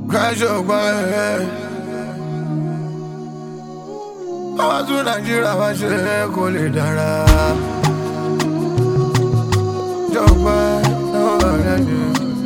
Crash your boy. Àwa tún Nàìjíríà wá ṣe kó lè dára. Jọ̀gbọ́n lọ́wọ́ rẹ̀ ni.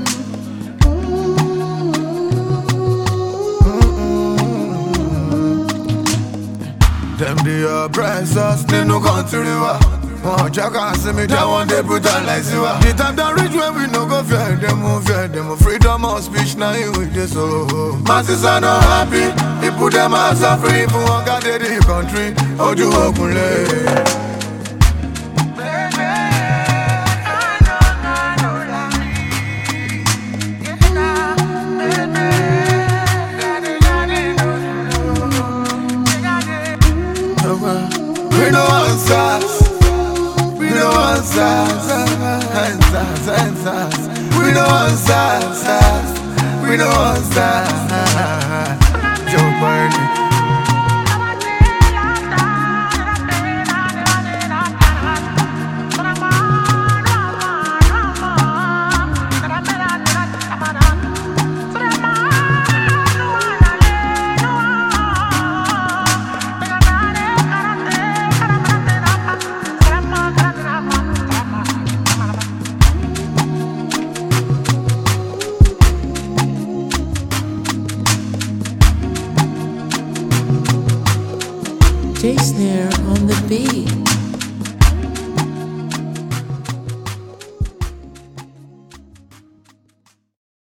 Them dey oppress us nínú country wa. Wọ́n jẹ́ ká sinmi jẹ́ wọ́n dey brutalize wa. The time don reach when we no go fear dem. Freedom of speech na im we dey so. Masses are not happy, people dem are suffering. Fún wọn ká dé the country, ojú òkun lé. We no answers, we no answers, answers. We no answers, we no answers. Joe Biden. J Snare on the beat.